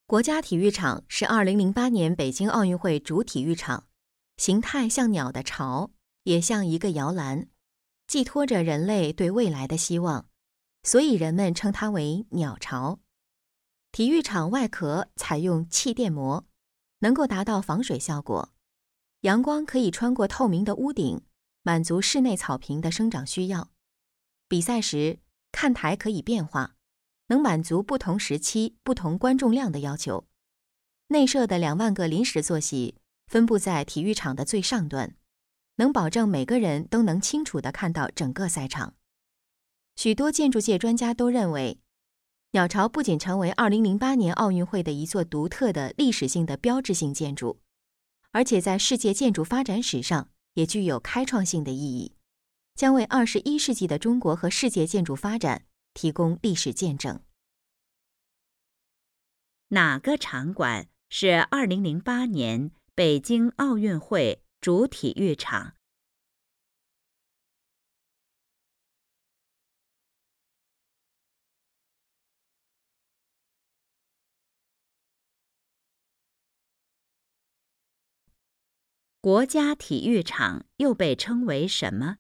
国家体育场是2008年北京奥运会主体育场，形态像鸟的巢，也像一个摇篮，寄托着人类对未来的希望，所以人们称它为鸟巢。体育场外壳采用气垫膜，能够达到防水效果，阳光可以穿过透明的屋顶，满足室内草坪的生长需要。比赛时，看台可以变化，能满足不同时期、不同观众量的要求。内设的2万个临时坐席分布在体育场的最上端，能保证每个人都能清楚地看到整个赛场。许多建筑界专家都认为，鸟巢不仅成为2008年奥运会的一座独特的历史性的标志性建筑，而且在世界建筑发展史上也具有开创性的意义，将为21世纪的中国和世界建筑发展提供历史见证。 哪个场馆是2008年北京奥运会主体育场？国家体育场又被称为什么？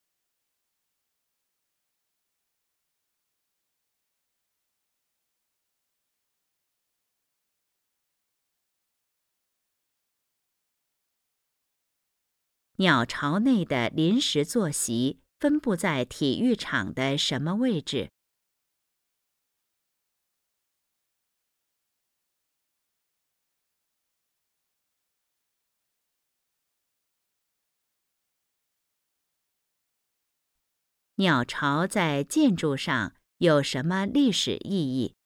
鸟巢内的临时坐席分布在体育场的什么位置？鸟巢在建筑上有什么历史意义？